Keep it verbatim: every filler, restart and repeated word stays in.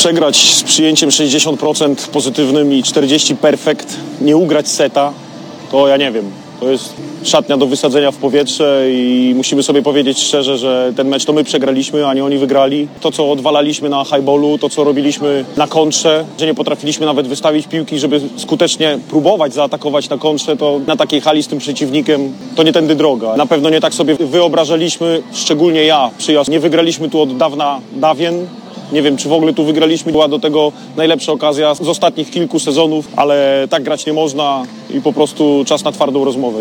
Przegrać z przyjęciem sześćdziesiąt procent pozytywnym i czterdzieści procent perfekt, nie ugrać seta, to ja nie wiem. To jest szatnia do wysadzenia w powietrze i musimy sobie powiedzieć szczerze, że ten mecz to my przegraliśmy, a nie oni wygrali. To, co odwalaliśmy na highballu, to, co robiliśmy na kontrze, że nie potrafiliśmy nawet wystawić piłki, żeby skutecznie próbować zaatakować na kontrze, to na takiej hali z tym przeciwnikiem to nie tędy droga. Na pewno nie tak sobie wyobrażaliśmy, szczególnie ja, przyjazd. Nie wygraliśmy tu od dawna dawien. Nie wiem, czy w ogóle tu wygraliśmy. Była do tego najlepsza okazja z ostatnich kilku sezonów, ale tak grać nie można i po prostu czas na twardą rozmowę.